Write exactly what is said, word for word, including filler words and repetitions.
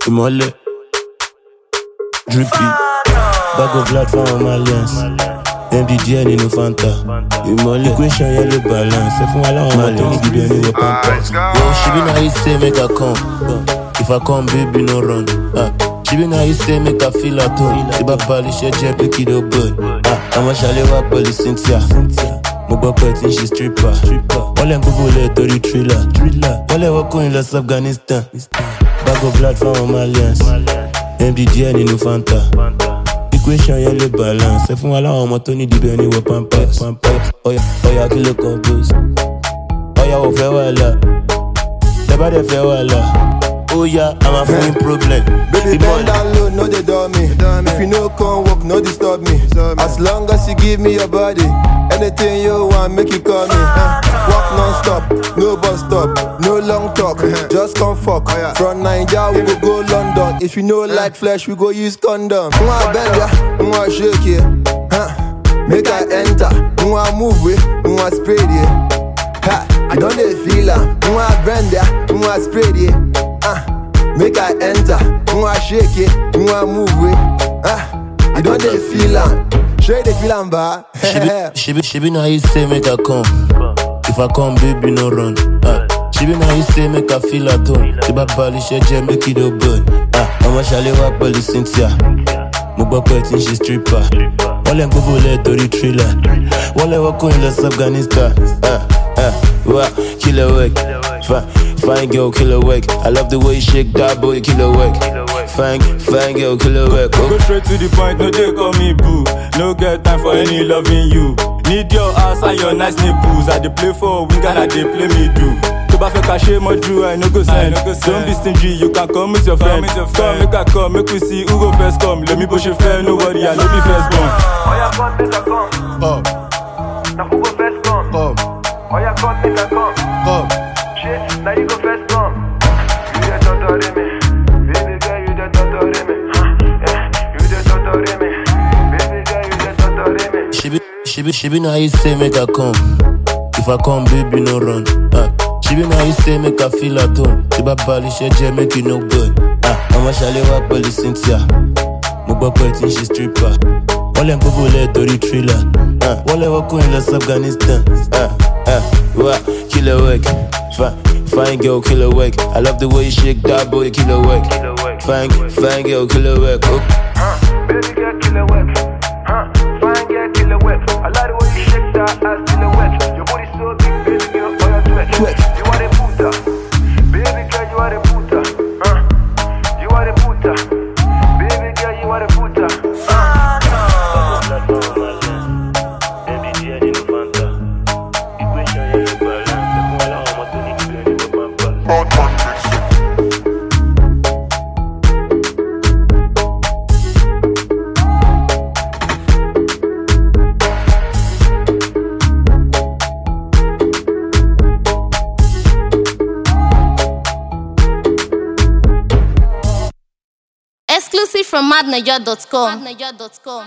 Imole, drippy, bag of blood for my alliance. M D G nínú Fanta. Imole, equation yellow balance. Ẹ fún wa láwọn ọmọ tó ní gidi ẹni wọ pampers. Yo, she be na you say make I come. If I come, baby, no run. Ah, she be na you say make I feel at home. Tí bá balẹ̀ ṣe jẹ́ pé kí ló bọ̀. Ah, àwọn ṣàlẹ̀ wá pẹ̀lú Cynthia. Mo gbọ́ pé tí ń ṣe stripper. Wọ́n lẹ́ ń gbogbo lẹ̀ torí thriller. Wọ́n lẹ́ wọ́n kóyin lọ sí Afghanistan. Bag of blood from my alliance. M D G nínú Fanta. Equation yellow balance. Ẹ fún wa láwọn ọmọ tó ní dìbò ẹni wọ pampers. Ọ̀yà ọ̀yà kí ló compose. Ọ̀yà ò fẹ́ wàhálà. Tẹ́ bá dẹ̀ fẹ́ wàhálà. Oh yeah, I'm a fucking problem. Baby, bend down low, no they do me. If you no come work, no disturb me. As long as you give me your body, anything you want, make you call me. Walk non-stop, no bus stop, no long talk, just come fuck. From Nigeria, we go go London. If you know like flesh, we go use condom. Mwa bend ya, mwa shake ya, huh? Make I enter, mwa move it, mwa spread it. Ha, I don't dey feel am, mwa bend ya, mwa spread it. Ah, make I enter, mwa shake it, mwa move it. Ah, I don't dey feel am, straight dey feel am ba. She be, she be, she be na you say make I come. If I come, baby, no run. Ah, she be na you say make I feel at home. Tí bá balẹ̀ ṣe jẹ́ make it no burn. Ah, àwọn ṣàlẹ̀ wá pẹ̀lú Cynthia. Mo gbọ́ pé tí ń ṣe stripper. Wọ́n lẹ́ ń gbogbo lẹ̀ torí thriller. Wọ́n lẹ́ wọ́n kóyin lọ sí Afghanistan. Ah, ah, wá killer work. Fine, fine girl, killer work. I love the way you shake that boy, killer work. Fine, fine girl, killer work. Oh. Go straight to the point, no they call me boo. No get time for any loving you. Need your ass and your nice nipples. I dey play for wing and I dey play me do. To ba fẹ́ cash more drew, I no go send. Don't be stingy, you can come with your friend. Come make I come, make we see who go first come. Let me push your fair, nobody, I no be first born. Oh yeah, come make I come. Up, Now who go first come? up, Oh yeah, come make I come. up. Shit, now you go first come. You the torture me, baby girl, you the torture me. Huh? Yeah, you the torture me, baby girl, you the torture me. She be, she be, she be na you say make I come. If I come, baby, no run. Ah, she be na you say make I feel at home. Tí bá balẹ̀ ṣe jẹ́ make it no good. Ah, àwọn ṣàlẹ̀ wá pẹ̀lú Cynthia. Mo gbọ́ pé tí ń ṣe stripper. Wọ́n lẹ́ ń gbogbo lẹ̀ torí thriller. Ah, wọ́n lẹ́ wọ́n kóyin lọ sí Afghanistan. Ah, ah, wá killer work. Fine, fine girl, killer work. I love the way you shake that boy, killer work. Fine, fine girl, killer work. Oh. Huh? Baby girl, killer work. Huh? Fine girl, killer work. I like the way you shake that ass, killer work. Your body so big, baby girl, oh yeah, twerk. Twerk. You are the puta, baby girl, you are the puta. Huh? You are the puta, baby girl, you are the puta. Huh? Exclusive from mad niger dot com.